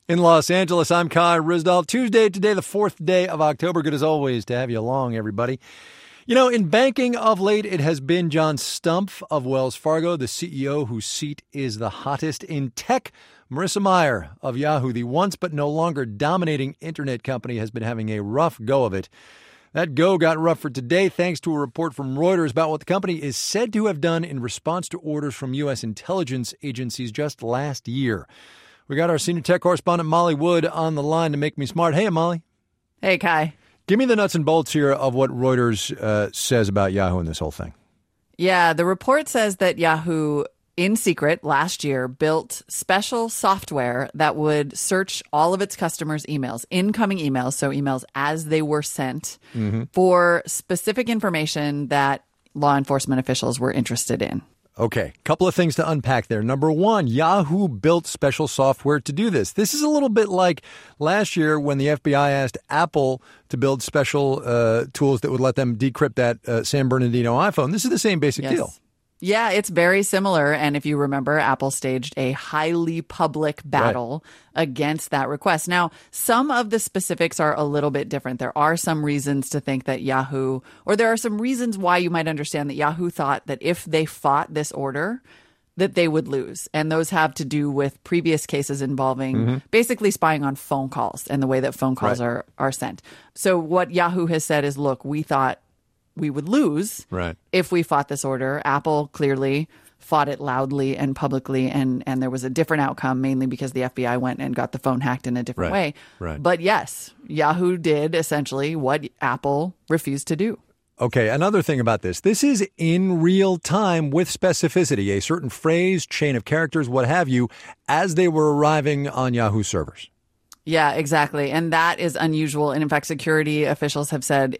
In Los Angeles, I'm Kai Ryssdal. Tuesday, today, the 4th day of October. Good as always to have you along, everybody. You know, in banking of late, it has been John Stumpf of Wells Fargo, the CEO whose seat is the hottest. In tech, Marissa Mayer of Yahoo, the once but no longer dominating internet company, has been having a rough go of it. That go got rough for today thanks to a report from Reuters about what the company is said to have done in response to orders from U.S. intelligence agencies just last year. We got our senior tech correspondent, Molly Wood, on the line to make me smart. Hey, Molly. Hey, Kai. Give me the nuts and bolts here of what Reuters says about Yahoo and this whole thing. Yeah, the report says that Yahoo, in secret, last year, built special software that would search all of its customers' emails, incoming emails, so emails as they were sent, for specific information that law enforcement officials were interested in. Okay, couple of things to unpack there. Number one, Yahoo built special software to do this. This is a little bit like last year when the FBI asked Apple to build special tools that would let them decrypt that San Bernardino iPhone. This is the same basic deal. Yeah, it's very similar. And if you remember, Apple staged a highly public battle against that request. Now, some of the specifics are a little bit different. There are some reasons to think that Yahoo, or there are some reasons why you might understand that Yahoo thought that if they fought this order, that they would lose. And those have to do with previous cases involving basically spying on phone calls and the way that phone calls are sent. So what Yahoo has said is, look, we thought we would lose if we fought this order. Apple clearly fought it loudly and publicly, and there was a different outcome, mainly because the FBI went and got the phone hacked in a different way. But yes, Yahoo did essentially what Apple refused to do. Okay, another thing about this. This is in real time with specificity, a certain phrase, chain of characters, what have you, as they were arriving on Yahoo servers. Yeah, exactly. And that is unusual. And in fact, security officials have said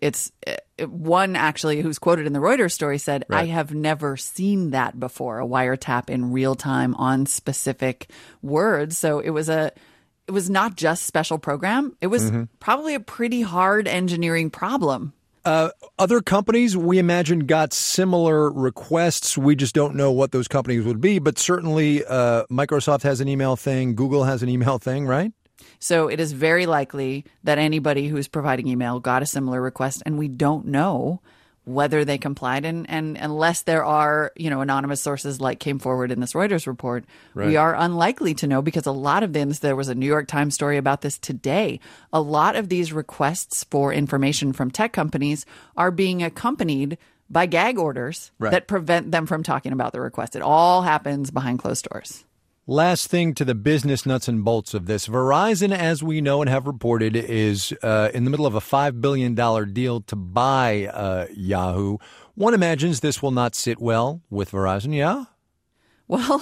one actually who's quoted in the Reuters story said, I have never seen that before, a wiretap in real time on specific words. So it was not just special program. It was probably a pretty hard engineering problem. Other companies, we imagine, got similar requests. We just don't know what those companies would be. But certainly Microsoft has an email thing. Google has an email thing, right? So it is very likely that anybody who's providing email got a similar request, and we don't know whether they complied. And unless there are, anonymous sources like came forward in this Reuters report, we are unlikely to know, because a lot of them, there was a New York Times story about this today. A lot of these requests for information from tech companies are being accompanied by gag orders that prevent them from talking about the request. It all happens behind closed doors. Last thing to the business nuts and bolts of this. Verizon, as we know and have reported, is in the middle of a $5 billion deal to buy Yahoo. One imagines this will not sit well with Verizon, yeah? Well,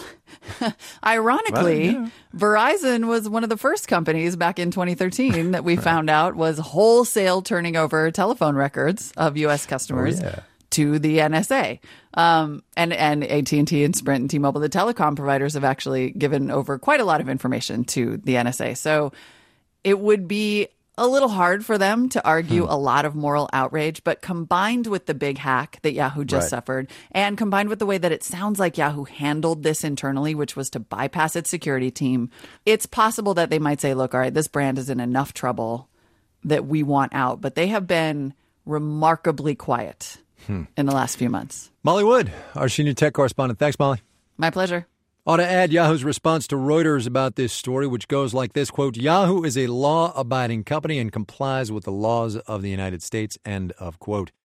ironically, Verizon was one of the first companies back in 2013 that we found out was wholesale turning over telephone records of U.S. customers to the NSA. And AT&T and Sprint and T-Mobile, the telecom providers, have actually given over quite a lot of information to the NSA. So it would be a little hard for them to argue a lot of moral outrage, but combined with the big hack that Yahoo just suffered, and combined with the way that it sounds like Yahoo handled this internally, which was to bypass its security team, it's possible that they might say, look, all right, this brand is in enough trouble that we want out. But they have been remarkably quiet in the last few months. Molly Wood, our senior tech correspondent. Thanks, Molly. My pleasure. Ought to add Yahoo's response to Reuters about this story, which goes like this, quote, Yahoo is a law-abiding company and complies with the laws of the United States, end of quote.